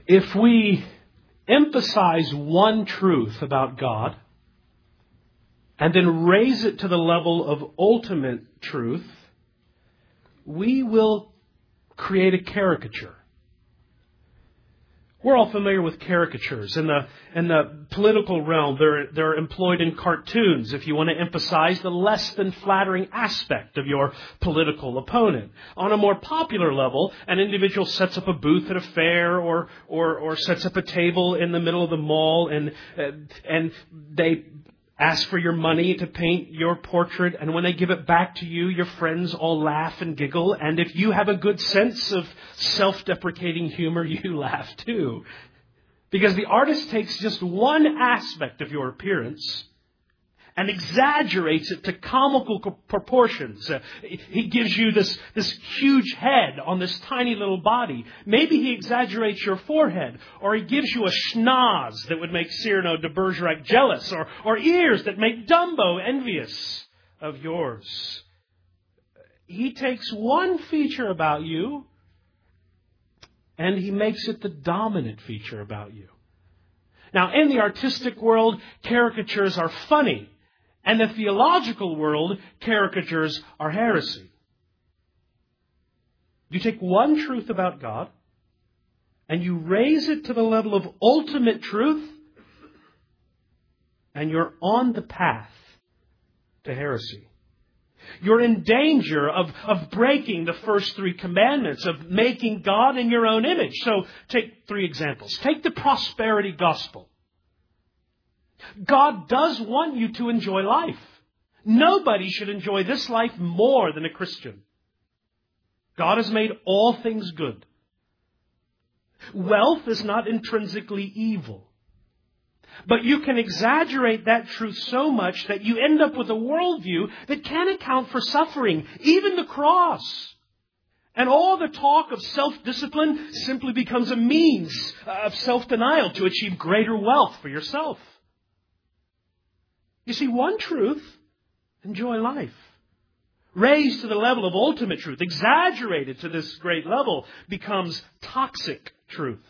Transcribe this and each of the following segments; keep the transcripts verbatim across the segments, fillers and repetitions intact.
If we emphasize one truth about God and then raise it to the level of ultimate truth, we will create a caricature. We're all familiar with caricatures. In the in the political realm, they're, they're employed in cartoons if you want to emphasize the less than flattering aspect of your political opponent. On a more popular level, an individual sets up a booth at a fair or or, or sets up a table in the middle of the mall and uh, and they ask for your money to paint your portrait, and when they give it back to you, your friends all laugh and giggle, and if you have a good sense of self-deprecating humor, you laugh too. Because the artist takes just one aspect of your appearance and exaggerates it to comical proportions. Uh, he gives you this, this huge head on this tiny little body. Maybe he exaggerates your forehead, or he gives you a schnoz that would make Cyrano de Bergerac jealous, or, or ears that make Dumbo envious of yours. He takes one feature about you and he makes it the dominant feature about you. Now, in the artistic world, caricatures are funny. And the theological world, caricatures are heresy. You take one truth about God and you raise it to the level of ultimate truth, and you're on the path to heresy. You're in danger of, of breaking the first three commandments, of making God in your own image. So take three examples. Take the prosperity gospel. God does want you to enjoy life. Nobody should enjoy this life more than a Christian. God has made all things good. Wealth is not intrinsically evil. But you can exaggerate that truth so much that you end up with a worldview that can't account for suffering, even the cross. And all the talk of self-discipline simply becomes a means of self-denial to achieve greater wealth for yourself. You see, one truth, enjoy life, raised to the level of ultimate truth, exaggerated to this great level, becomes toxic truth.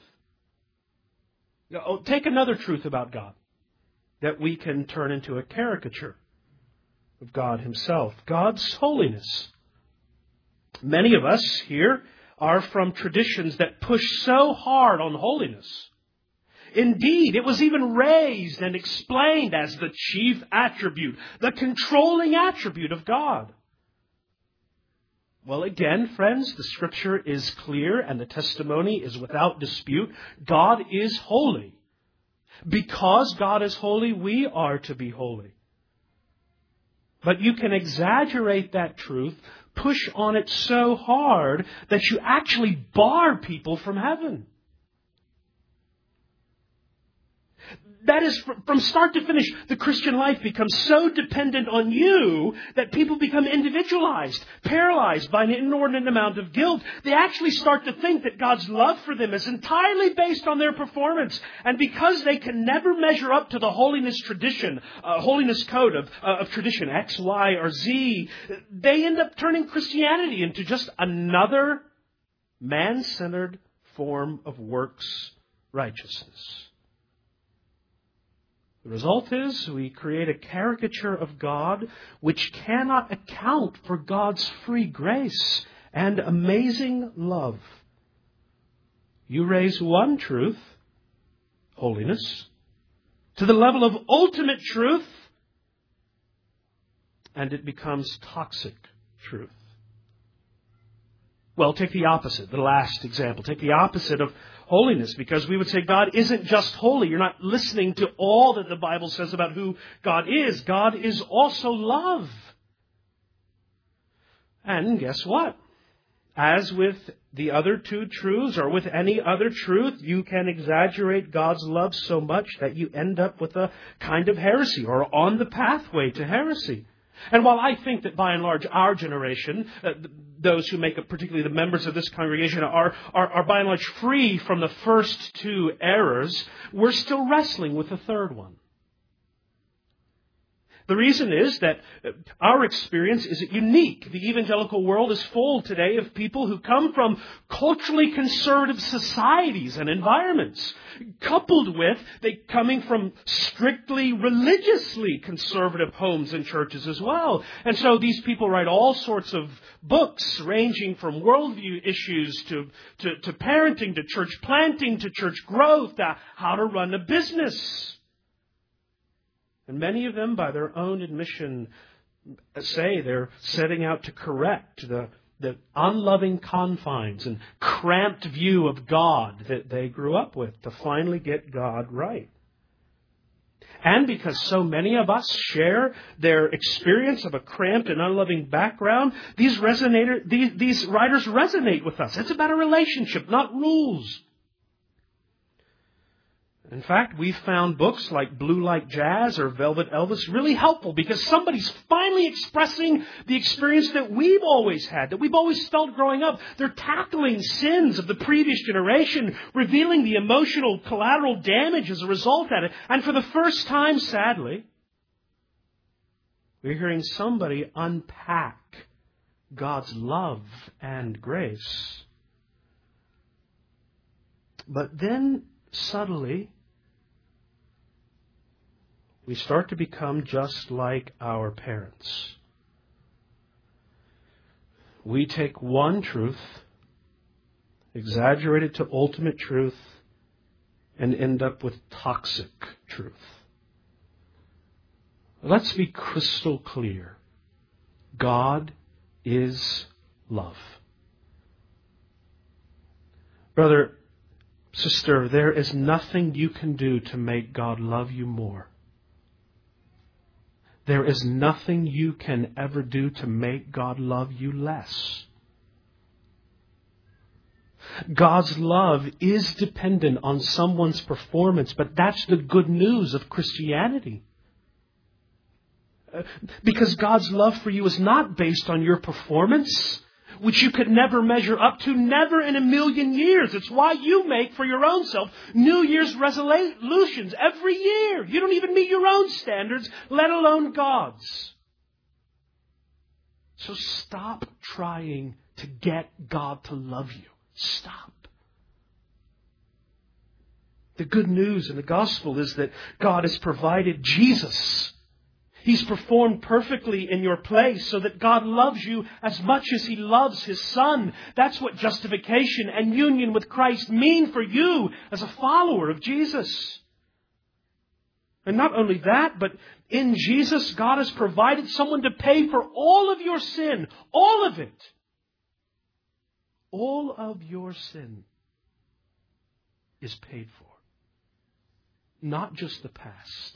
Now, take another truth about God that we can turn into a caricature of God Himself. God's holiness. Many of us here are from traditions that push so hard on holiness. Indeed, it was even raised and explained as the chief attribute, the controlling attribute of God. Well, again, friends, the Scripture is clear and the testimony is without dispute. God is holy. Because God is holy, we are to be holy. But you can exaggerate that truth, push on it so hard that you actually bar people from heaven. That is, from start to finish, the Christian life becomes so dependent on you that people become individualized, paralyzed by an inordinate amount of guilt. They actually start to think that God's love for them is entirely based on their performance. And because they can never measure up to the holiness tradition, uh, holiness code of, uh, of tradition, X, Y, or Z, they end up turning Christianity into just another man-centered form of works righteousness. The result is we create a caricature of God which cannot account for God's free grace and amazing love. You raise one truth, holiness, to the level of ultimate truth, and it becomes toxic truth. Well, take the opposite, the last example. Take the opposite of holiness, because we would say God isn't just holy. You're not listening to all that the Bible says about who God is. God is also love. And guess what? As with the other two truths, or with any other truth, you can exaggerate God's love so much that you end up with a kind of heresy, or on the pathway to heresy. And while I think that by and large our generation, uh, those who make up particularly the members of this congregation are, are, are by and large free from the first two errors, we're still wrestling with the third one. The reason is that our experience isn't unique. The evangelical world is full today of people who come from culturally conservative societies and environments, coupled with they coming from strictly religiously conservative homes and churches as well. And so these people write all sorts of books ranging from worldview issues to, to, to parenting, to church planting, to church growth, to how to run a business. And many of them, by their own admission, say they're setting out to correct the, the unloving confines and cramped view of God that they grew up with, to finally get God right. And because so many of us share their experience of a cramped and unloving background, these, resonator, these, these writers resonate with us. It's about a relationship, not rules. In fact, we've found books like Blue Like Jazz or Velvet Elvis really helpful because somebody's finally expressing the experience that we've always had, that we've always felt growing up. They're tackling sins of the previous generation, revealing the emotional collateral damage as a result of it. And for the first time, sadly, we're hearing somebody unpack God's love and grace. But then, subtly, we start to become just like our parents. We take one truth, exaggerate it to ultimate truth, and end up with toxic truth. Let's be crystal clear. God is love. Brother, sister, there is nothing you can do to make God love you more. There is nothing you can ever do to make God love you less. God's love is dependent on someone's performance, but that's the good news of Christianity. Because God's love for you is not based on your performance, which you could never measure up to, never in a million years. It's why you make for your own self New Year's resolutions every year. You don't even meet your own standards, let alone God's. So stop trying to get God to love you. Stop. The good news in the gospel is that God has provided Jesus. He's performed perfectly in your place so that God loves you as much as He loves His Son. That's what justification and union with Christ mean for you as a follower of Jesus. And not only that, but in Jesus, God has provided someone to pay for all of your sin. All of it. All of your sin is paid for. Not just the past.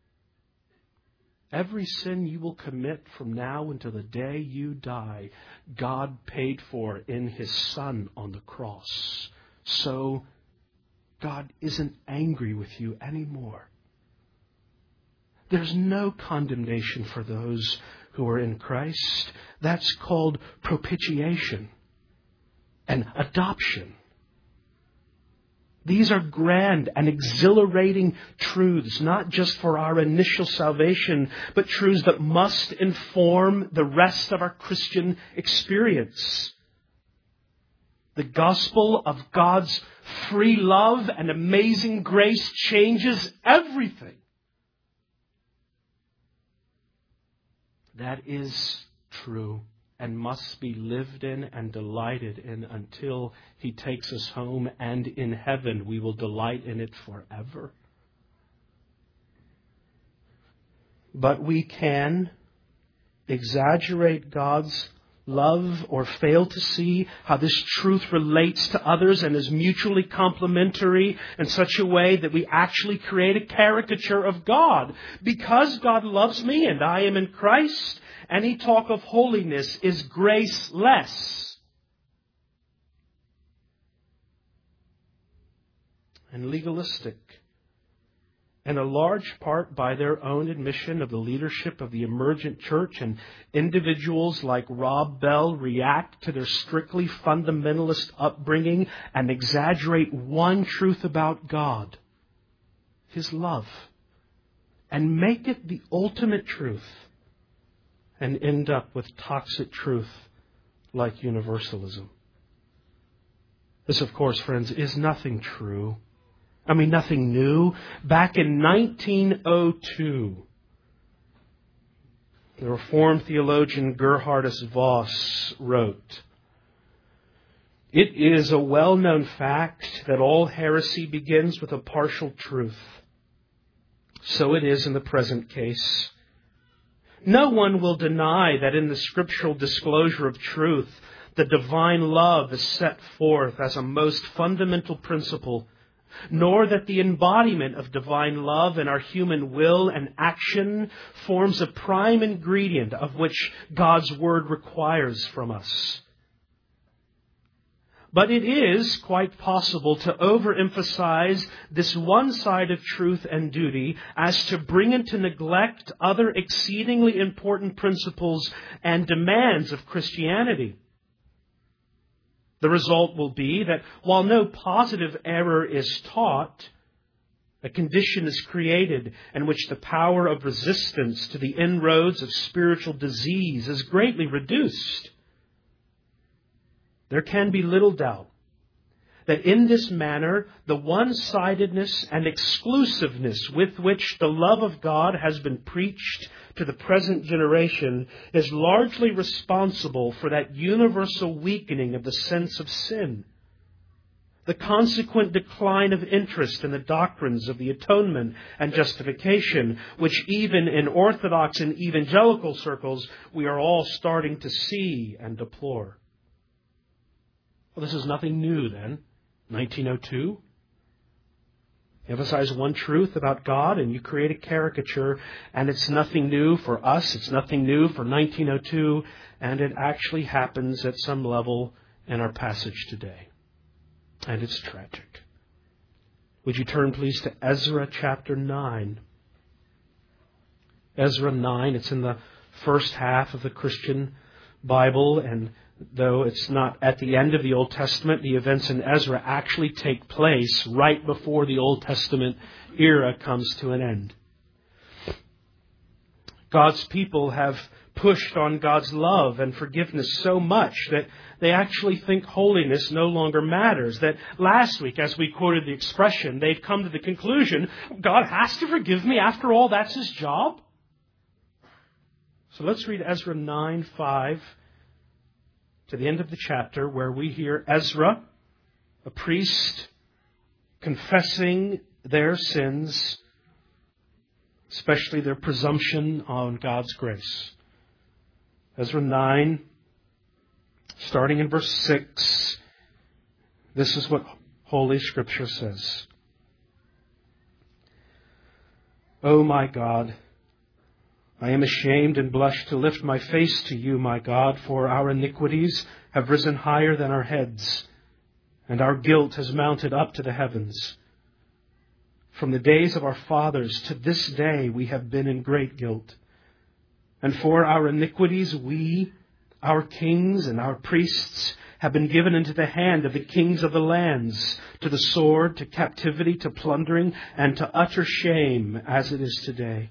Every sin you will commit from now until the day you die, God paid for in His Son on the cross. So God isn't angry with you anymore. There's no condemnation for those who are in Christ. That's called propitiation and adoption. These are grand and exhilarating truths, not just for our initial salvation, but truths that must inform the rest of our Christian experience. The gospel of God's free love and amazing grace changes everything. That is true and must be lived in and delighted in until He takes us home, and in heaven we will delight in it forever. But we can exaggerate God's love or fail to see how this truth relates to others and is mutually complementary in such a way that we actually create a caricature of God. Because God loves me and I am in Christ, any talk of holiness is graceless. And legalistic. And a large part by their own admission of the leadership of the emergent church, and individuals like Rob Bell react to their strictly fundamentalist upbringing and exaggerate one truth about God: His love. and make it the ultimate truth and end up with toxic truth like universalism. This, of course, friends, is nothing true. I mean, nothing new. Back in nineteen oh two, the Reformed theologian Gerhardus Voss wrote, "It is a well-known fact that all heresy begins with a partial truth. So it is in the present case. No one will deny that in the scriptural disclosure of truth, the divine love is set forth as a most fundamental principle, nor that the embodiment of divine love in our human will and action forms a prime ingredient of which God's Word requires from us. But it is quite possible to overemphasize this one side of truth and duty as to bring into neglect other exceedingly important principles and demands of Christianity. The result will be that while no positive error is taught, a condition is created in which the power of resistance to the inroads of spiritual disease is greatly reduced. There can be little doubt that in this manner, the one-sidedness and exclusiveness with which the love of God has been preached to the present generation is largely responsible for that universal weakening of the sense of sin, the consequent decline of interest in the doctrines of the atonement and justification, which even in Orthodox and evangelical circles we are all starting to see and deplore." Well, this is nothing new then. nineteen oh two. Emphasize one truth about God and you create a caricature, and it's nothing new for us. It's nothing new for nineteen oh two, and it actually happens at some level in our passage today. And it's tragic. Would you turn please to Ezra chapter nine? Ezra nine, it's in the first half of the Christian Bible, and though it's not at the end of the Old Testament, the events in Ezra actually take place right before the Old Testament era comes to an end. God's people have pushed on God's love and forgiveness so much that they actually think holiness no longer matters. That last week, as we quoted the expression, they've come to the conclusion, God has to forgive me. After all, that's His job. So let's read Ezra nine five. To the end of the chapter, where we hear Ezra, a priest, confessing their sins, especially their presumption on God's grace. Ezra nine, starting in verse six, this is what Holy Scripture says. "O my God, I am ashamed and blush to lift my face to you, my God, for our iniquities have risen higher than our heads, and our guilt has mounted up to the heavens. From the days of our fathers to this day we have been in great guilt. And for our iniquities we, our kings and our priests, have been given into the hand of the kings of the lands, to the sword, to captivity, to plundering, and to utter shame, as it is today.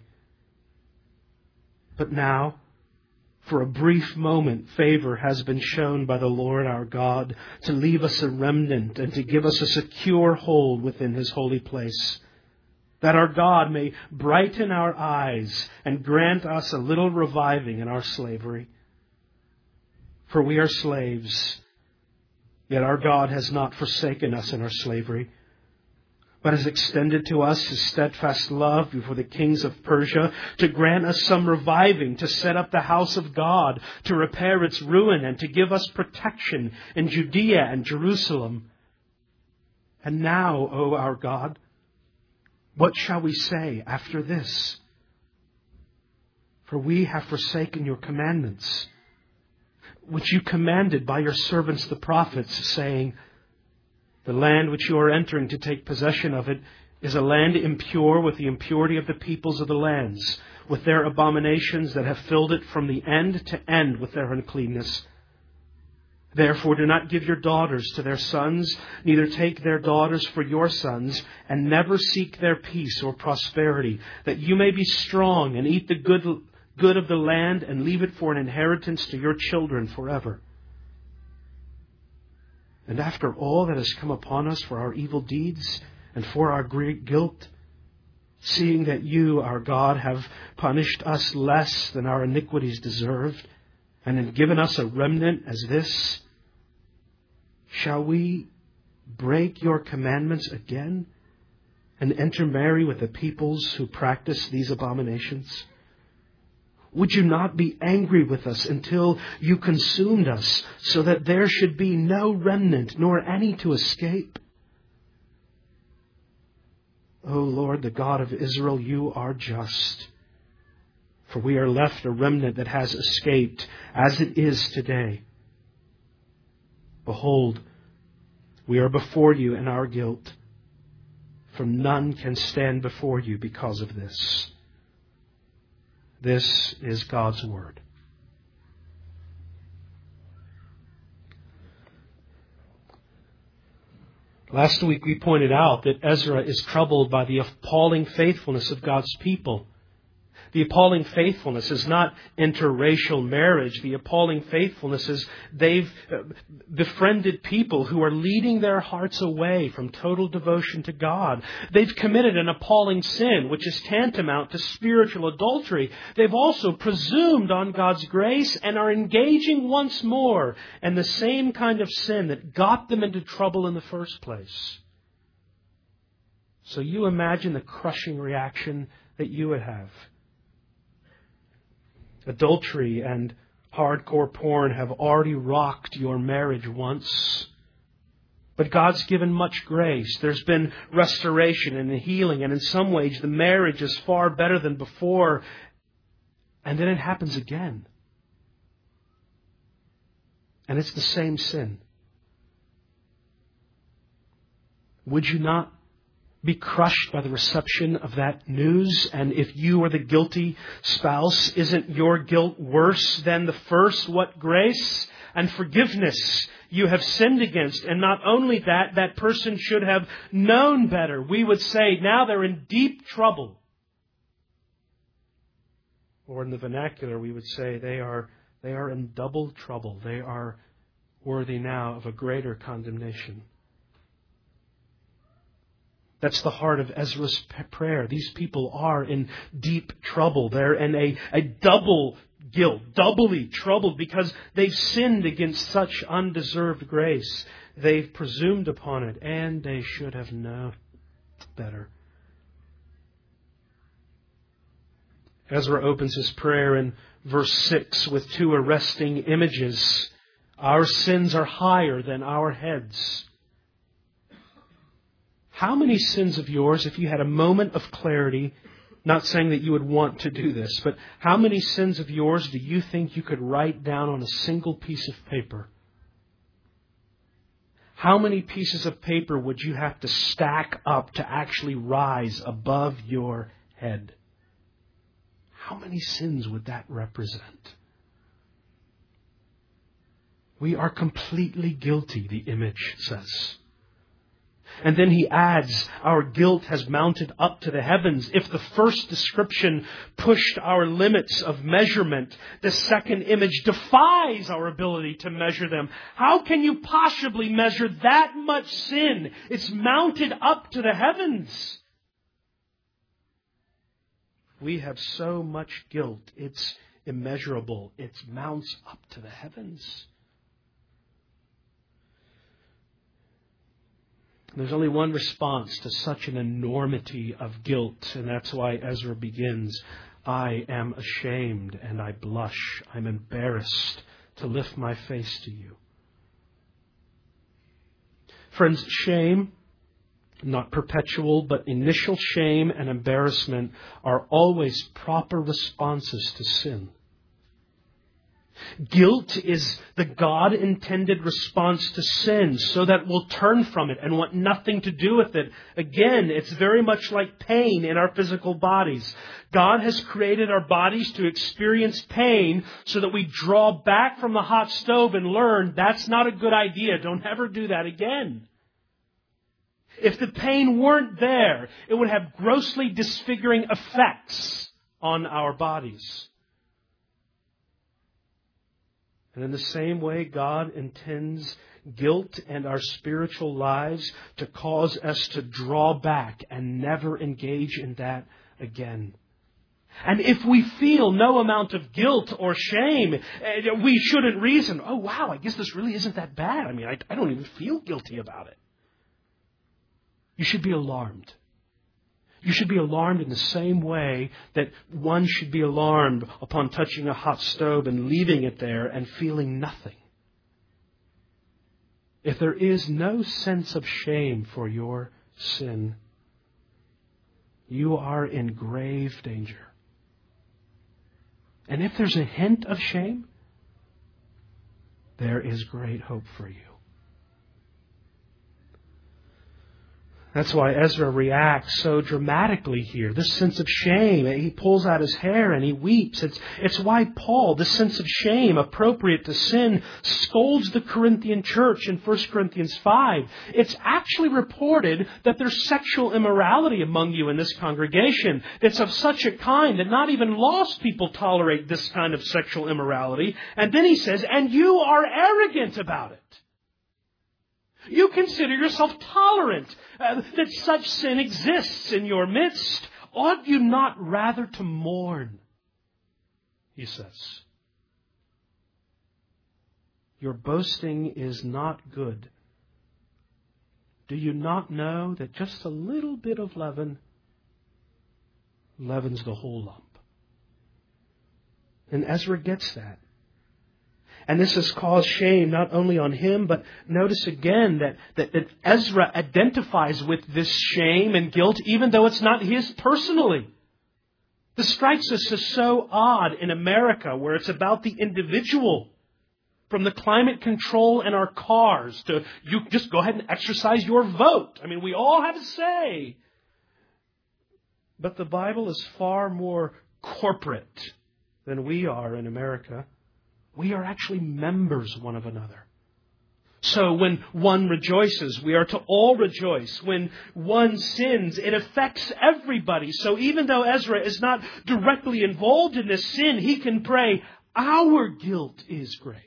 But now, for a brief moment, favor has been shown by the Lord our God to leave us a remnant and to give us a secure hold within His holy place, that our God may brighten our eyes and grant us a little reviving in our slavery. For we are slaves, yet our God has not forsaken us in our slavery, but has extended to us His steadfast love before the kings of Persia, to grant us some reviving, to set up the house of God, to repair its ruin, and to give us protection in Judea and Jerusalem. And now, O our God, what shall we say after this? For we have forsaken your commandments, which you commanded by your servants the prophets, saying, the land which you are entering to take possession of it is a land impure with the impurity of the peoples of the lands, with their abominations that have filled it from the end to end with their uncleanness. Therefore do not give your daughters to their sons, neither take their daughters for your sons, and never seek their peace or prosperity, that you may be strong and eat the good, good of the land and leave it for an inheritance to your children forever. And after all that has come upon us for our evil deeds and for our great guilt, seeing that you, our God, have punished us less than our iniquities deserved, and have given us a remnant as this, shall we break your commandments again and intermarry with the peoples who practice these abominations? Would you not be angry with us until you consumed us, so that there should be no remnant nor any to escape? O Lord, the God of Israel, you are just. For we are left a remnant that has escaped, as it is today. Behold, we are before you in our guilt, for none can stand before you because of this. This is God's Word. Last week we pointed out that Ezra is troubled by the appalling faithfulness of God's people. The appalling faithfulness is not interracial marriage. The appalling faithfulness is they've befriended people who are leading their hearts away from total devotion to God. They've committed an appalling sin, which is tantamount to spiritual adultery. They've also presumed on God's grace and are engaging once more in the same kind of sin that got them into trouble in the first place. So you imagine the crushing reaction that you would have. Adultery and hardcore porn have already rocked your marriage once. But God's given much grace. There's been restoration and healing, and in some ways the marriage is far better than before. And then it happens again. And it's the same sin. Would you not be crushed by the reception of that news? And if you are the guilty spouse, isn't your guilt worse than the first? What grace and forgiveness you have sinned against. And not only that, that person should have known better. We would say now they're in deep trouble. Or in the vernacular, we would say they are, they are in double trouble. They are worthy now of a greater condemnation. That's the heart of Ezra's prayer. These people are in deep trouble. They're in a, a double guilt, doubly troubled because they've sinned against such undeserved grace. They've presumed upon it, and they should have known better. Ezra opens his prayer in verse six with two arresting images. Our sins are higher than our heads. How many sins of yours, if you had a moment of clarity, not saying that you would want to do this, but how many sins of yours do you think you could write down on a single piece of paper? How many pieces of paper would you have to stack up to actually rise above your head? How many sins would that represent? We are completely guilty, the image says. And then he adds, our guilt has mounted up to the heavens. If the first description pushed our limits of measurement, the second image defies our ability to measure them. How can you possibly measure that much sin? It's mounted up to the heavens. We have so much guilt, it's immeasurable. It mounts up to the heavens. There's only one response to such an enormity of guilt, and that's why Ezra begins, I am ashamed and I blush. I'm embarrassed to lift my face to you. Friends, shame, not perpetual, but initial shame and embarrassment are always proper responses to sin. Guilt is the God-intended response to sin so that we'll turn from it and want nothing to do with it. Again, it's very much like pain in our physical bodies. God has created our bodies to experience pain so that we draw back from the hot stove and learn that's not a good idea. Don't ever do that again. If the pain weren't there, it would have grossly disfiguring effects on our bodies. And in the same way, God intends guilt and our spiritual lives to cause us to draw back and never engage in that again. And if we feel no amount of guilt or shame, we shouldn't reason, oh wow, I guess this really isn't that bad. I mean, I, I don't even feel guilty about it. You should be alarmed. You should be alarmed in the same way that one should be alarmed upon touching a hot stove and leaving it there and feeling nothing. If there is no sense of shame for your sin, you are in grave danger. And if there's a hint of shame, there is great hope for you. That's why Ezra reacts so dramatically here. This sense of shame. He pulls out his hair and he weeps. It's, it's why Paul, this sense of shame appropriate to sin, scolds the Corinthian church in First Corinthians five. It's actually reported that there's sexual immorality among you in this congregation. It's of such a kind that not even lost people tolerate this kind of sexual immorality. And then he says, and you are arrogant about it. You consider yourself tolerant uh, that such sin exists in your midst. Ought you not rather to mourn? He says. Your boasting is not good. Do you not know that just a little bit of leaven leavens the whole lump? And Ezra gets that. And this has caused shame not only on him, but notice again that, that, that Ezra identifies with this shame and guilt, even though it's not his personally. This strikes us as so odd in America, where it's about the individual. From the climate control in our cars to you just go ahead and exercise your vote. I mean, we all have a say. But the Bible is far more corporate than we are in America. We are actually members one of another. So when one rejoices, we are to all rejoice. When one sins, it affects everybody. So even though Ezra is not directly involved in this sin, he can pray, our guilt is great.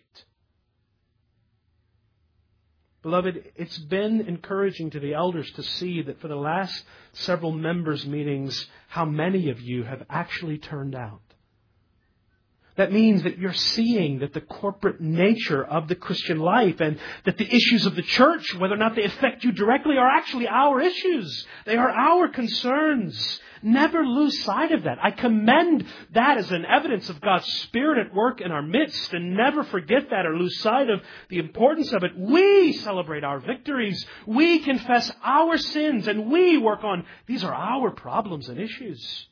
Beloved, it's been encouraging to the elders to see that for the last several members' meetings, how many of you have actually turned out. That means that you're seeing that the corporate nature of the Christian life and that the issues of the church, whether or not they affect you directly, are actually our issues. They are our concerns. Never lose sight of that. I commend that as an evidence of God's Spirit at work in our midst, and never forget that or lose sight of the importance of it. We celebrate our victories. We confess our sins, and we work on, these are our problems and issues.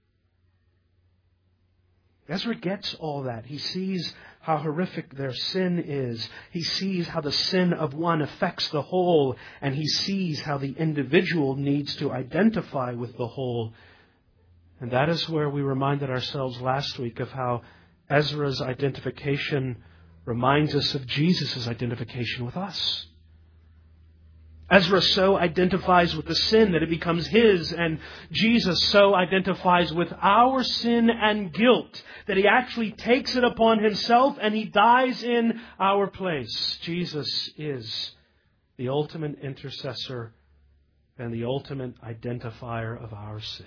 Ezra gets all that. He sees how horrific their sin is. He sees how the sin of one affects the whole. And he sees how the individual needs to identify with the whole. And that is where we reminded ourselves last week of how Ezra's identification reminds us of Jesus' identification with us. Ezra so identifies with the sin that it becomes his, and Jesus so identifies with our sin and guilt that he actually takes it upon himself and he dies in our place. Jesus is the ultimate intercessor and the ultimate identifier of our sin.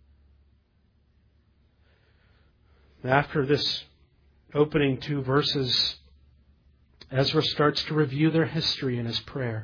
After this opening two verses, Ezra starts to review their history in his prayer.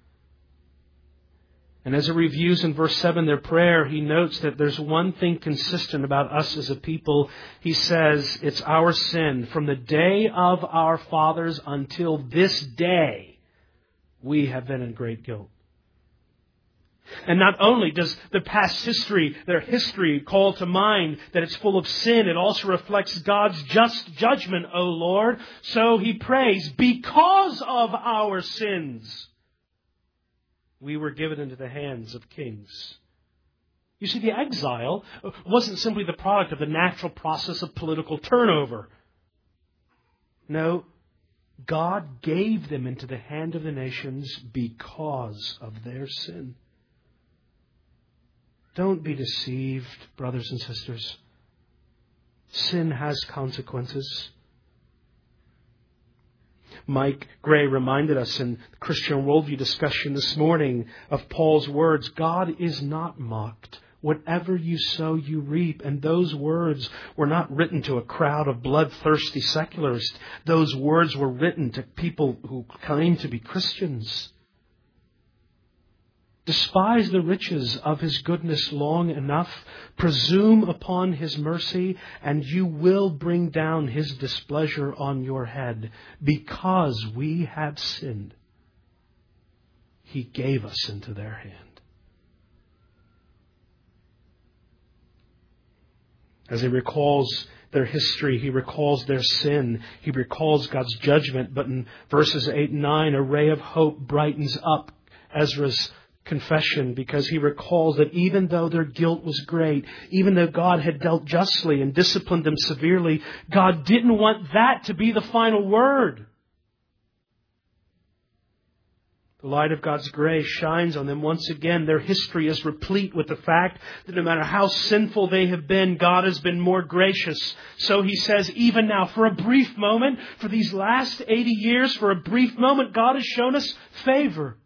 And as it reviews in verse seven their prayer, he notes that there's one thing consistent about us as a people. He says it's our sin. From the day of our fathers until this day, we have been in great guilt. And not only does the past history, their history, call to mind that it's full of sin, it also reflects God's just judgment, O Lord. So he prays, because of our sins, we were given into the hands of kings. You see, the exile wasn't simply the product of the natural process of political turnover. No, God gave them into the hand of the nations because of their sin. Don't be deceived, brothers and sisters. Sin has consequences. Mike Gray reminded us in the Christian worldview discussion this morning of Paul's words, God is not mocked. Whatever you sow, you reap. And those words were not written to a crowd of bloodthirsty secularists. Those words were written to people who claim to be Christians. Despise the riches of His goodness long enough. Presume upon His mercy, and you will bring down His displeasure on your head. Because we have sinned, He gave us into their hand. As he recalls their history, he recalls their sin, he recalls God's judgment. But in verses eight and nine, a ray of hope brightens up Ezra's confession, because he recalls that even though their guilt was great, even though God had dealt justly and disciplined them severely, God didn't want that to be the final word. The light of God's grace shines on them once again. Their history is replete with the fact that no matter how sinful they have been, God has been more gracious. So he says, even now, for a brief moment, for these last eighty years, for a brief moment, God has shown us favor.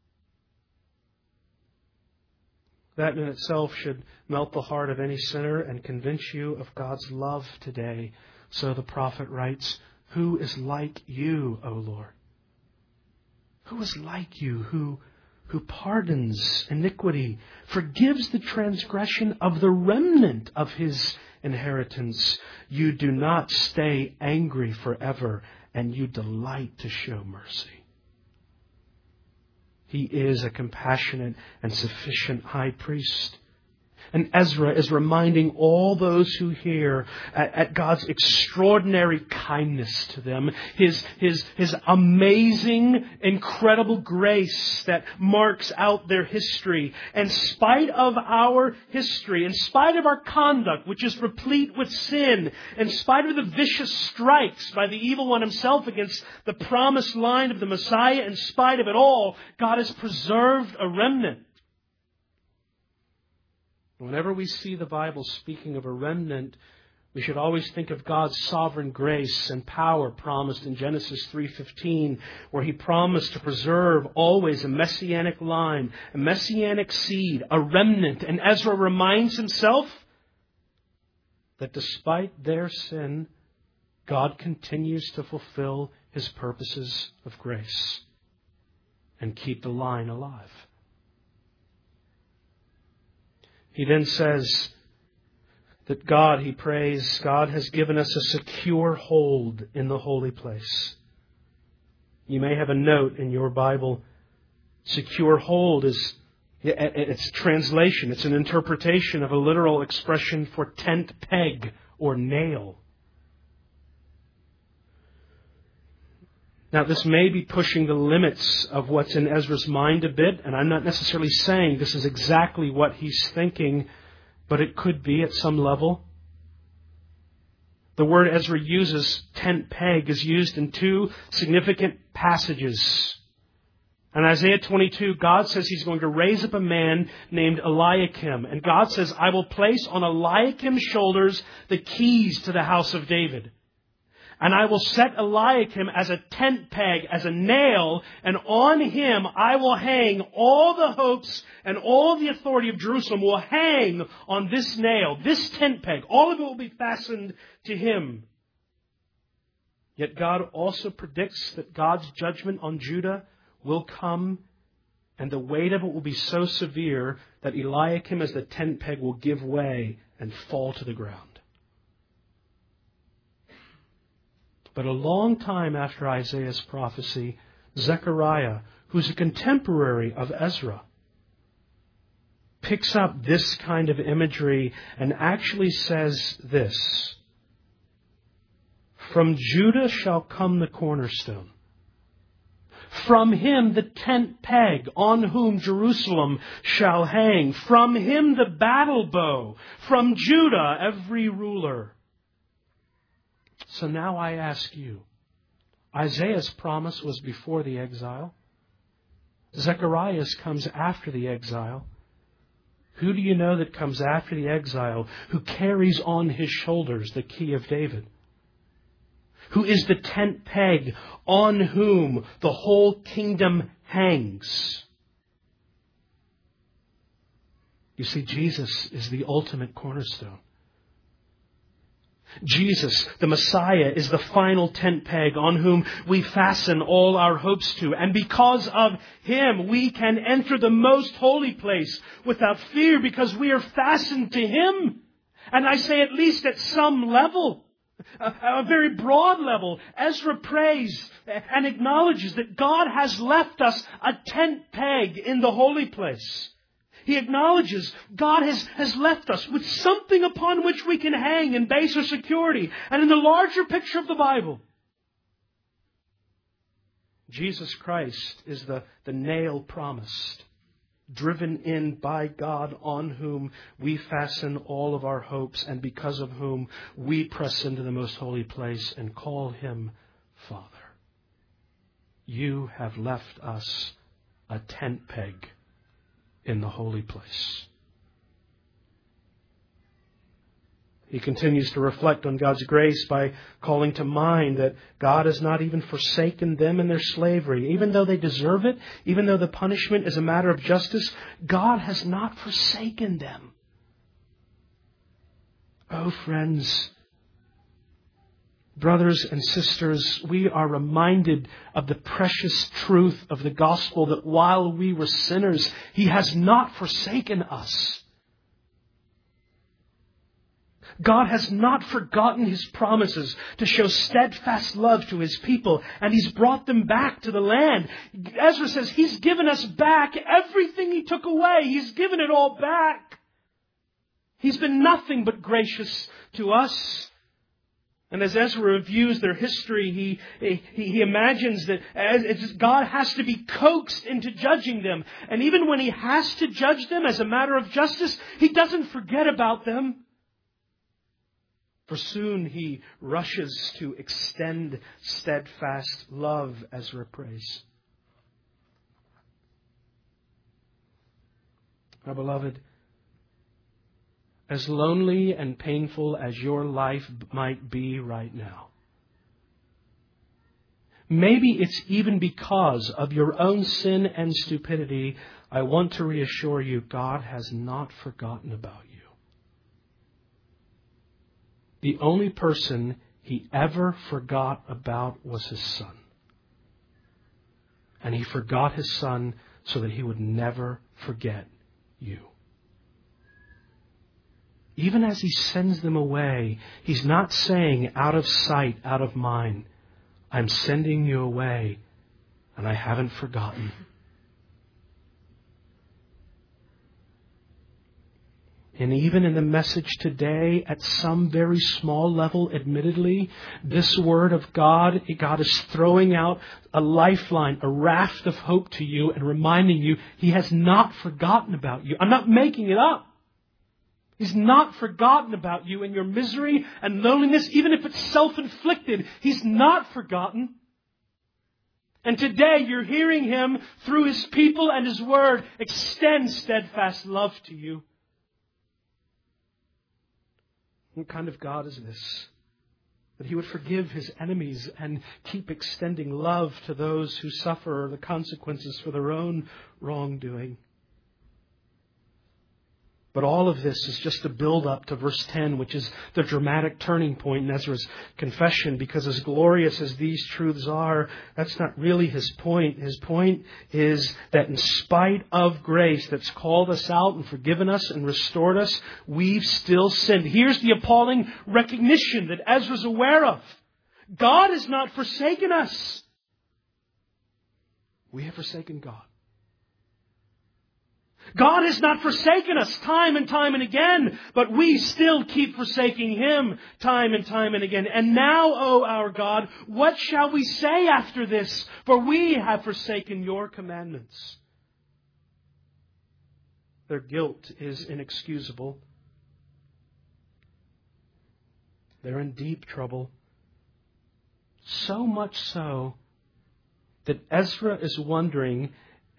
That in itself should melt the heart of any sinner and convince you of God's love today. So the prophet writes, who is like you, O Lord? Who is like you, who, who pardons iniquity, forgives the transgression of the remnant of His inheritance? You do not stay angry forever, and you delight to show mercy. He is a compassionate and sufficient high priest. And Ezra is reminding all those who hear at, at God's extraordinary kindness to them, His, His, His amazing, incredible grace that marks out their history. In spite of our history, in spite of our conduct, which is replete with sin, in spite of the vicious strikes by the evil one himself against the promised line of the Messiah, in spite of it all, God has preserved a remnant. Whenever we see the Bible speaking of a remnant, we should always think of God's sovereign grace and power promised in Genesis three fifteen, where He promised to preserve always a messianic line, a messianic seed, a remnant. And Ezra reminds himself that despite their sin, God continues to fulfill His purposes of grace and keep the line alive. He then says that God, he prays, God has given us a secure hold in the holy place. You may have a note in your Bible. Secure hold is, it's a translation, it's an interpretation of a literal expression for tent peg or nail. Now, this may be pushing the limits of what's in Ezra's mind a bit, and I'm not necessarily saying this is exactly what he's thinking, but it could be at some level. The word Ezra uses, tent peg, is used in two significant passages. In Isaiah twenty-two, God says He's going to raise up a man named Eliakim. And God says, I will place on Eliakim's shoulders the keys to the house of David. And I will set Eliakim as a tent peg, as a nail, and on him I will hang all the hopes and all the authority of Jerusalem will hang on this nail, this tent peg. All of it will be fastened to him. Yet God also predicts that God's judgment on Judah will come, and the weight of it will be so severe that Eliakim as the tent peg will give way and fall to the ground. But a long time after Isaiah's prophecy, Zechariah, who's a contemporary of Ezra, picks up this kind of imagery and actually says this: "From Judah shall come the cornerstone. From him the tent peg on whom Jerusalem shall hang. From him the battle bow. From Judah every ruler." So now I ask you, Isaiah's promise was before the exile. Zechariah's comes after the exile. Who do you know that comes after the exile, who carries on his shoulders the key of David? Who is the tent peg on whom the whole kingdom hangs? You see, Jesus is the ultimate cornerstone. Jesus, the Messiah, is the final tent peg on whom we fasten all our hopes to. And because of Him, we can enter the most holy place without fear, because we are fastened to Him. And I say at least at some level, a, a very broad level, Ezra prays and acknowledges that God has left us a tent peg in the holy place. He acknowledges God has, has left us with something upon which we can hang and base our security. And in the larger picture of the Bible, Jesus Christ is the, the nail promised, driven in by God, on whom we fasten all of our hopes, and because of whom we press into the most holy place and call Him Father. You have left us a tent peg in the holy place. He continues to reflect on God's grace by calling to mind that God has not even forsaken them in their slavery. Even though they deserve it, even though the punishment is a matter of justice, God has not forsaken them. Oh, friends, brothers and sisters, we are reminded of the precious truth of the gospel that while we were sinners, He has not forsaken us. God has not forgotten His promises to show steadfast love to His people, and He's brought them back to the land. Ezra says He's given us back everything He took away. He's given it all back. He's been nothing but gracious to us. And as Ezra reviews their history, he, he, he imagines that as God has to be coaxed into judging them. And even when He has to judge them as a matter of justice, He doesn't forget about them. For soon He rushes to extend steadfast love, Ezra prays. My beloved, as lonely and painful as your life might be right now, maybe it's even because of your own sin and stupidity, I want to reassure you, God has not forgotten about you. The only person He ever forgot about was His Son. And He forgot His Son so that He would never forget you. Even as He sends them away, He's not saying, out of sight, out of mind, I'm sending you away and I haven't forgotten. And even in the message today, at some very small level, admittedly, this Word of God, God is throwing out a lifeline, a raft of hope to you and reminding you He has not forgotten about you. I'm not making it up. He's not forgotten about you in your misery and loneliness, even if it's self-inflicted. He's not forgotten. And today you're hearing Him, through His people and His Word, extend steadfast love to you. What kind of God is this? That He would forgive His enemies and keep extending love to those who suffer the consequences for their own wrongdoing. But all of this is just a build-up to verse ten, which is the dramatic turning point in Ezra's confession. Because as glorious as these truths are, that's not really his point. His point is that in spite of grace that's called us out and forgiven us and restored us, we've still sinned. Here's the appalling recognition that Ezra's aware of. God has not forsaken us. We have forsaken God. God has not forsaken us time and time and again, but we still keep forsaking Him time and time and again. And now, O our God, what shall we say after this? For we have forsaken your commandments. Their guilt is inexcusable. They're in deep trouble. So much so that Ezra is wondering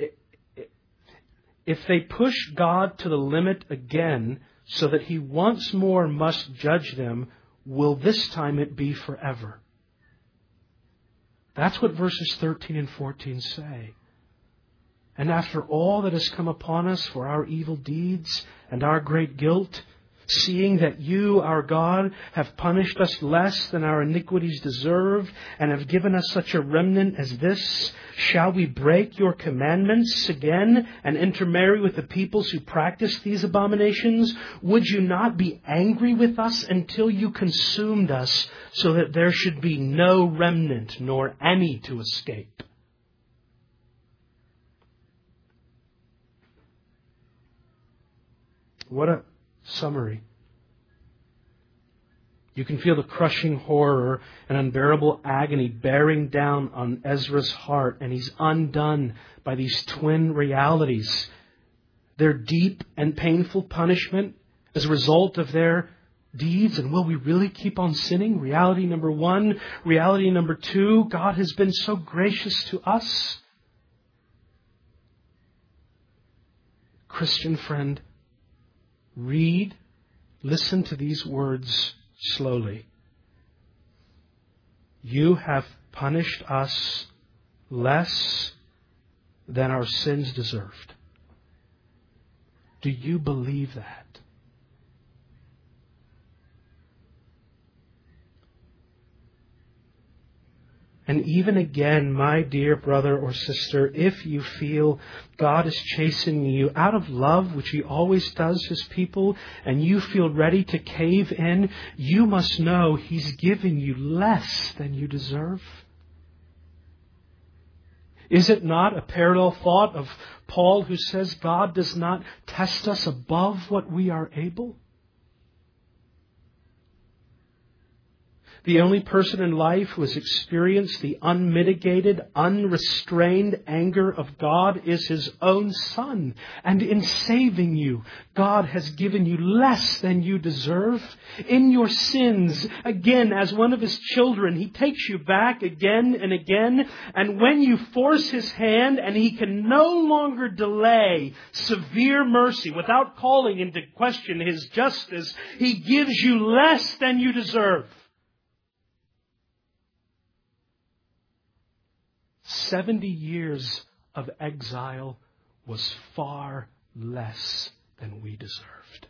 if they push God to the limit again so that He once more must judge them, will this time it be forever? That's what verses thirteen and fourteen say. And after all that has come upon us for our evil deeds and our great guilt, seeing that you, our God, have punished us less than our iniquities deserve and have given us such a remnant as this, shall we break your commandments again and intermarry with the peoples who practice these abominations? Would you not be angry with us until you consumed us, so that there should be no remnant nor any to escape? What a summary. You can feel the crushing horror and unbearable agony bearing down on Ezra's heart, and he's undone by these twin realities. Their deep and painful punishment as a result of their deeds, and will we really keep on sinning? Reality number one. Reality number two, God has been so gracious to us. Christian friend, read, listen to these words slowly. You have punished us less than our sins deserved. Do you believe that? And even again, my dear brother or sister, if you feel God is chastening you out of love, which He always does His people, and you feel ready to cave in, you must know He's giving you less than you deserve. Is it not a parallel thought of Paul, who says God does not test us above what we are able? The only person in life who has experienced the unmitigated, unrestrained anger of God is His own Son. And in saving you, God has given you less than you deserve. In your sins, again, as one of His children, He takes you back again and again. And when you force His hand and He can no longer delay severe mercy without calling into question His justice, He gives you less than you deserve. Seventy years of exile was far less than we deserved.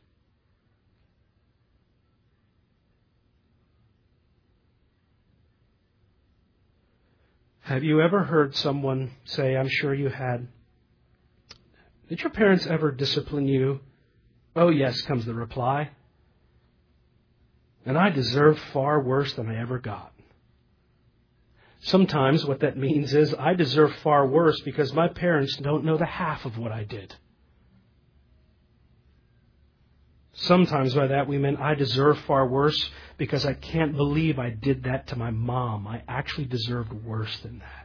Have you ever heard someone say, I'm sure you had, did your parents ever discipline you? Oh yes, comes the reply. And I deserve far worse than I ever got. Sometimes what that means is I deserve far worse because my parents don't know the half of what I did. Sometimes by that we meant I deserve far worse because I can't believe I did that to my mom. I actually deserved worse than that.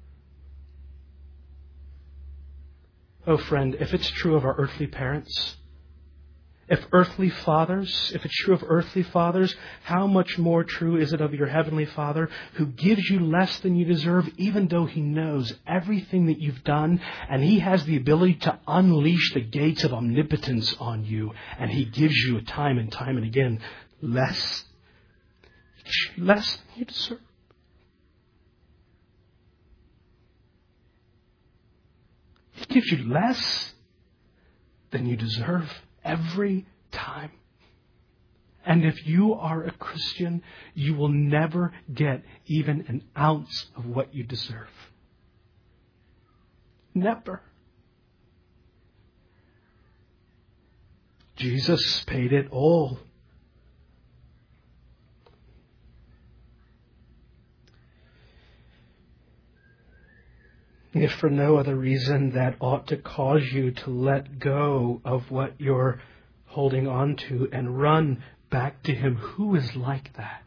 Oh friend, if it's true of our earthly parents, if earthly fathers, if it's true of earthly fathers, how much more true is it of your Heavenly Father, who gives you less than you deserve, even though He knows everything that you've done, and He has the ability to unleash the gates of omnipotence on you, and He gives you time and time and again less, less than you deserve. He gives you less than you deserve. Every time. And if you are a Christian, you will never get even an ounce of what you deserve. Never. Jesus paid it all. if for no other reason, that ought to cause you to let go of what you're holding on to and run back to Him. Who is like that?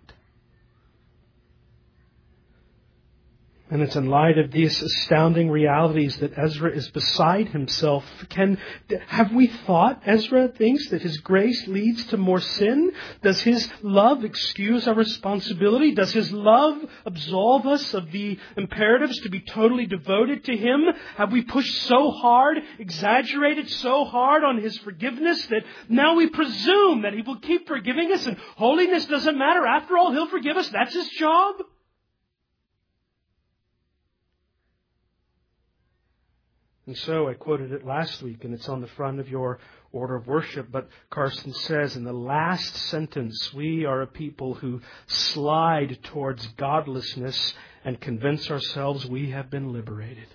And it's in light of these astounding realities that Ezra is beside himself. Can, have we thought Ezra thinks that his grace leads to more sin? Does his love excuse our responsibility? Does his love absolve us of the imperatives to be totally devoted to Him? Have we pushed so hard, exaggerated so hard on His forgiveness that now we presume that He will keep forgiving us and holiness doesn't matter? After all, He'll forgive us. That's His job. And so I quoted it last week, and it's on the front of your order of worship. But Carson says in the last sentence, we are a people who slide towards godlessness and convince ourselves we have been liberated.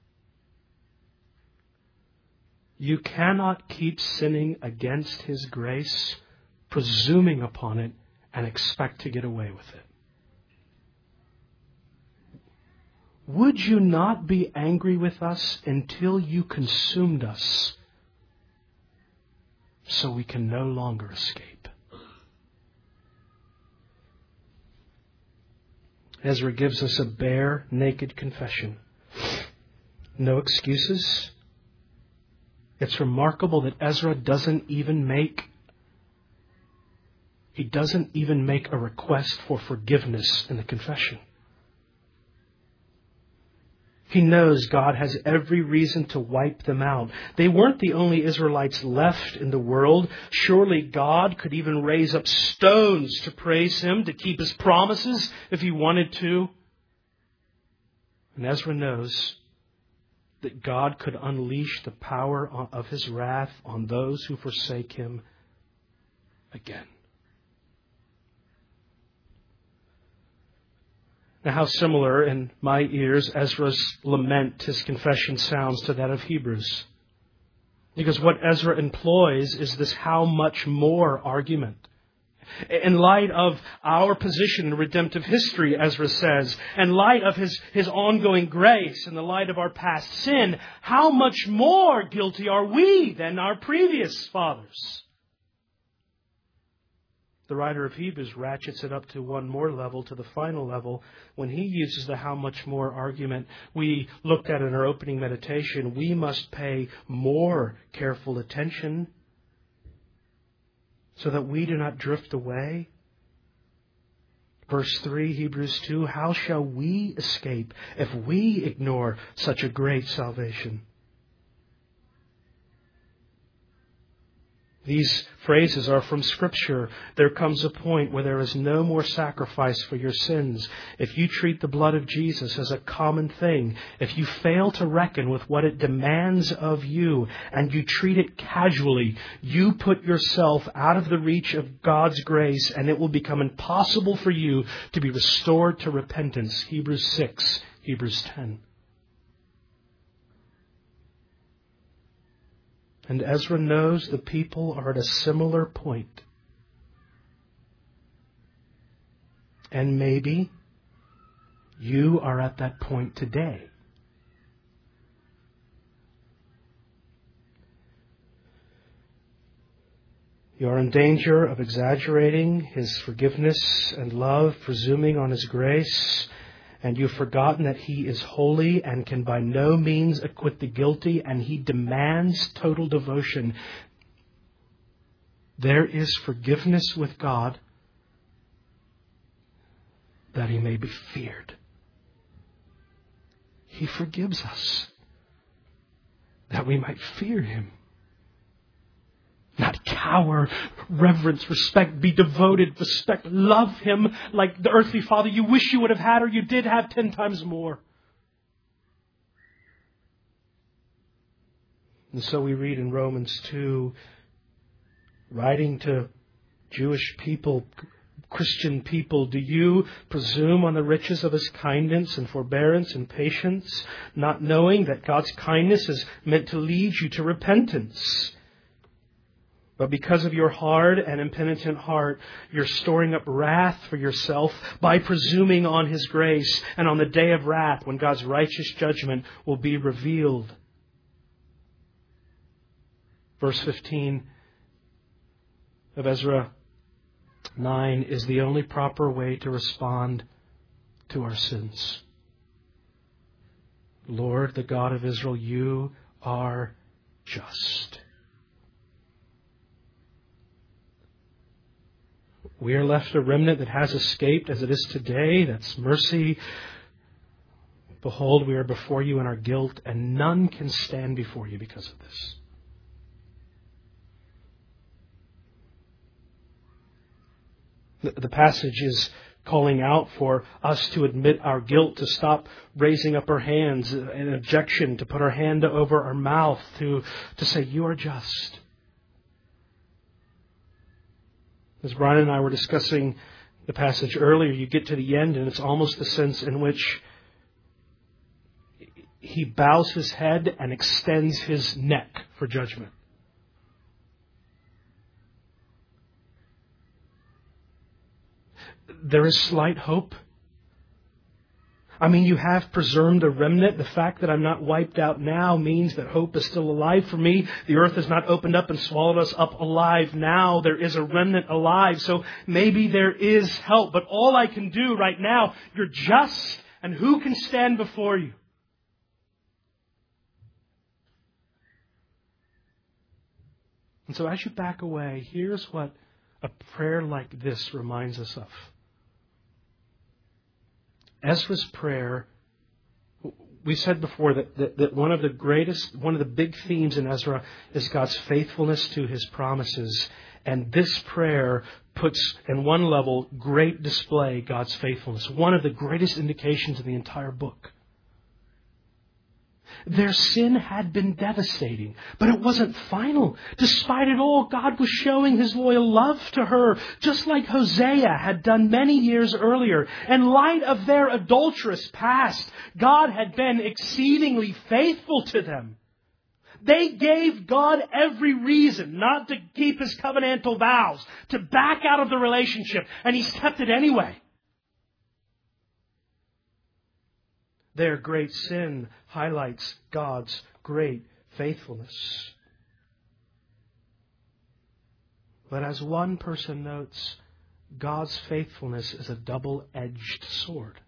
You cannot keep sinning against His grace, presuming upon it, and expect to get away with it. Would you not be angry with us until you consumed us so we can no longer escape? Ezra gives us a bare, naked confession. No excuses. It's remarkable that Ezra doesn't even make he doesn't even make a request for forgiveness in the confession. He knows God has every reason to wipe them out. They weren't the only Israelites left in the world. Surely God could even raise up stones to praise Him, to keep His promises if He wanted to. And Ezra knows that God could unleash the power of His wrath on those who forsake Him again. Now, how similar in my ears Ezra's lament, his confession, sounds to that of Hebrews. Because what Ezra employs is this how much more argument. In light of our position in redemptive history, Ezra says, in light of his, his ongoing grace, in the light of our past sin, how much more guilty are we than our previous fathers? The writer of Hebrews ratchets it up to one more level, to the final level, when he uses the how much more argument we looked at in our opening meditation. We must pay more careful attention so that we do not drift away. Verse three, Hebrews two, how shall we escape if we ignore such a great salvation? These phrases are from Scripture. There comes a point where there is no more sacrifice for your sins. If you treat the blood of Jesus as a common thing, if you fail to reckon with what it demands of you, and you treat it casually, you put yourself out of the reach of God's grace, and it will become impossible for you to be restored to repentance. Hebrews six, Hebrews ten. And Ezra knows the people are at a similar point. And maybe you are at that point today. You are in danger of exaggerating His forgiveness and love, presuming on His grace. And you've forgotten that He is holy and can by no means acquit the guilty, and He demands total devotion. There is forgiveness with God that He may be feared. He forgives us that we might fear Him. Not cower, reverence, respect, be devoted, respect, love Him like the earthly father you wish you would have had or you did have ten times more. And so we read in Romans two, writing to Jewish people, Christian people, do you presume on the riches of His kindness and forbearance and patience, not knowing that God's kindness is meant to lead you to repentance? But because of your hard and impenitent heart, you're storing up wrath for yourself by presuming on His grace, and on the day of wrath, when God's righteous judgment will be revealed. Verse fifteen of Ezra nine is the only proper way to respond to our sins. Lord, the God of Israel, you are just. We are left a remnant that has escaped as it is today. That's mercy. Behold, we are before you in our guilt, and none can stand before you because of this. The, the passage is calling out for us to admit our guilt, to stop raising up our hands in objection, to put our hand over our mouth, to, to say, you are just. As Brian and I were discussing the passage earlier, you get to the end and it's almost the sense in which he bows his head and extends his neck for judgment. There is slight hope. I mean, you have preserved a remnant. The fact that I'm not wiped out now means that hope is still alive for me. The earth has not opened up and swallowed us up alive now. There is a remnant alive. So maybe there is help. But all I can do right now, you're just, and who can stand before you? And so as you back away, here's what a prayer like this reminds us of. Ezra's prayer, we said before that, that, that one of the greatest, one of the big themes in Ezra is God's faithfulness to His promises. And this prayer puts, in one level, great display God's faithfulness. One of the greatest indications of the entire book. Their sin had been devastating, but it wasn't final. Despite it all, God was showing His loyal love to her, just like Hosea had done many years earlier. In light of their adulterous past, God had been exceedingly faithful to them. They gave God every reason not to keep His covenantal vows, to back out of the relationship, and He's kept it anyway. Their great sin highlights God's great faithfulness. But as one person notes, God's faithfulness is a double-edged sword.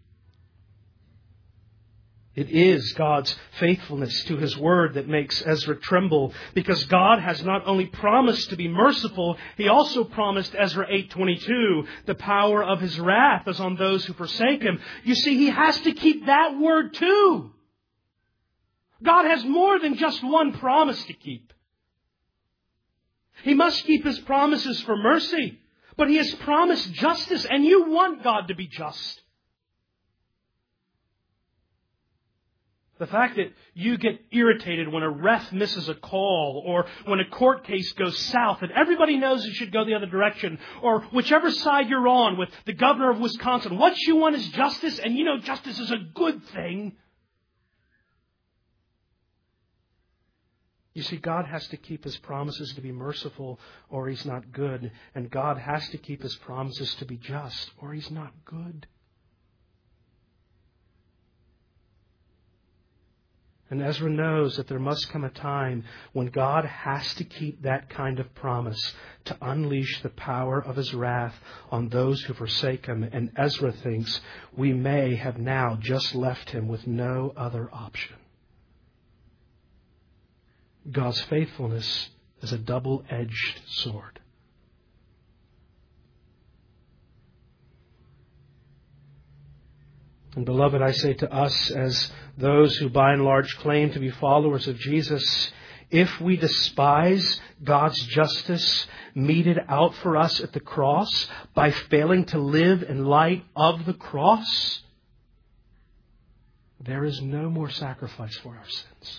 It is God's faithfulness to His word that makes Ezra tremble, because God has not only promised to be merciful, He also promised Ezra eight twenty-two, the power of His wrath is on those who forsake Him. You see, He has to keep that word too. God has more than just one promise to keep. He must keep His promises for mercy, but He has promised justice, and you want God to be just. The fact that you get irritated when a ref misses a call, or when a court case goes south and everybody knows it should go the other direction, or whichever side you're on with the governor of Wisconsin, what you want is justice, and you know justice is a good thing. You see, God has to keep His promises to be merciful, or He's not good. And God has to keep His promises to be just, or He's not good. And Ezra knows that there must come a time when God has to keep that kind of promise to unleash the power of His wrath on those who forsake Him. And Ezra thinks we may have now just left Him with no other option. God's faithfulness is a double-edged sword. And beloved, I say to us, as those who by and large claim to be followers of Jesus, if we despise God's justice meted out for us at the cross by failing to live in light of the cross, there is no more sacrifice for our sins.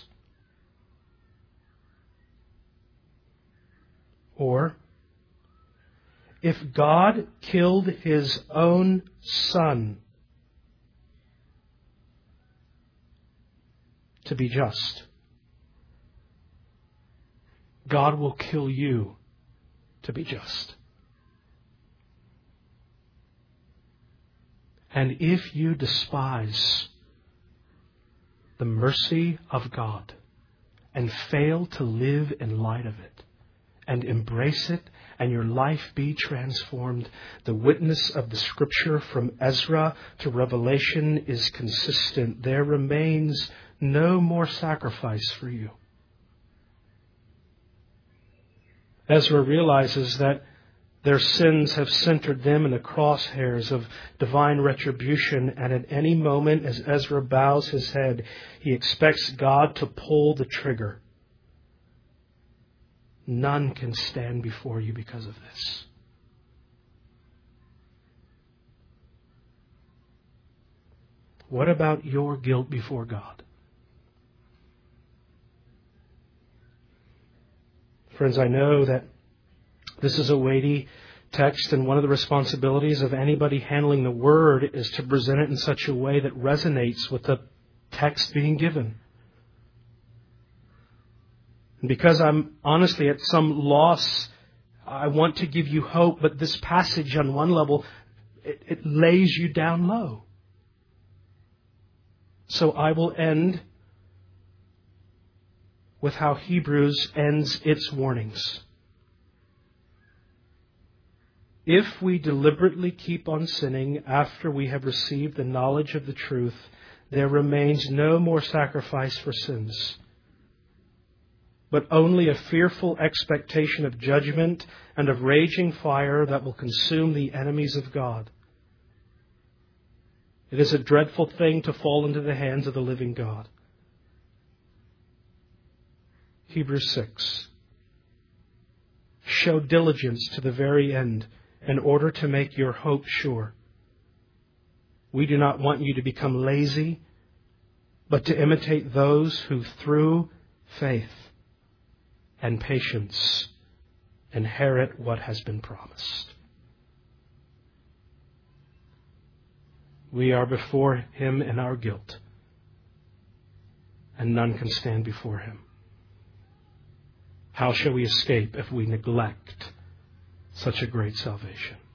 Or, if God killed His own Son to be just, God will kill you to be just. And if you despise the mercy of God and fail to live in light of it and embrace it and your life be transformed, the witness of the Scripture from Ezra to Revelation is consistent. There remains no more sacrifice for you. Ezra realizes that their sins have centered them in the crosshairs of divine retribution, and at any moment as Ezra bows his head, he expects God to pull the trigger. None can stand before you because of this. What about your guilt before God? Friends, I know that this is a weighty text, and one of the responsibilities of anybody handling the Word is to present it in such a way that resonates with the text being given. And because I'm honestly at some loss, I want to give you hope, but this passage on one level, it, it lays you down low. So I will end with how Hebrews ends its warnings. If we deliberately keep on sinning after we have received the knowledge of the truth, there remains no more sacrifice for sins, but only a fearful expectation of judgment and of raging fire that will consume the enemies of God. It is a dreadful thing to fall into the hands of the living God. Hebrews six. Show diligence to the very end in order to make your hope sure. We do not want you to become lazy, but to imitate those who through faith and patience inherit what has been promised. We are before Him in our guilt, and none can stand before Him. How shall we escape if we neglect such a great salvation?